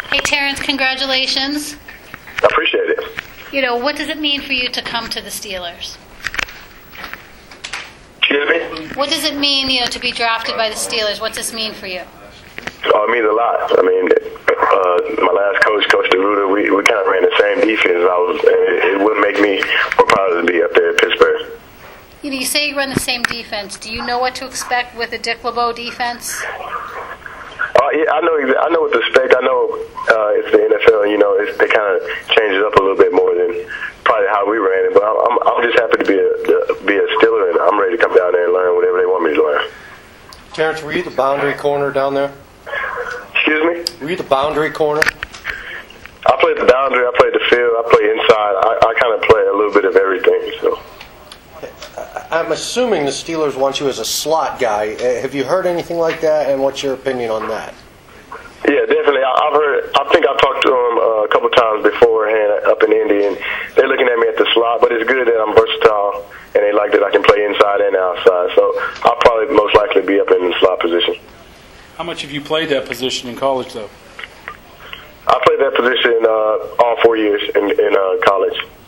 Hey, Terrence, congratulations. I appreciate it. You know, what does it mean for you to come to the Steelers? Excuse me? What does it mean, to be drafted by the Steelers? What's this mean for you? Oh, it means a lot. I mean, my last coach, Coach DeRuta, we kind of ran the same defense. It wouldn't make me more proud to be up there at Pittsburgh. You say you run the same defense. Do you know what to expect with the Dick LeBeau defense? Yeah, I know what to expect. I know it's the NFL. They kind of change it up a little bit more than probably how we ran it. But I'm just happy to be a Steeler, and I'm ready to come down there and learn whatever they want me to learn. Terrence, were you the boundary corner down there? Excuse me? Were you the boundary corner? I played the boundary. I played the field. I played inside. I kind of play a little bit of everything. So. I'm assuming the Steelers want you as a slot guy. Have you heard anything like that, and what's your opinion on that? Yeah, definitely. I think I've talked to them a couple times beforehand up in Indy, and they're looking at me at the slot. But it's good that I'm versatile, and they like that I can play inside and outside. So I'll probably most likely be up in the slot position. How much have you played that position in college, though? I played that position all 4 years in college.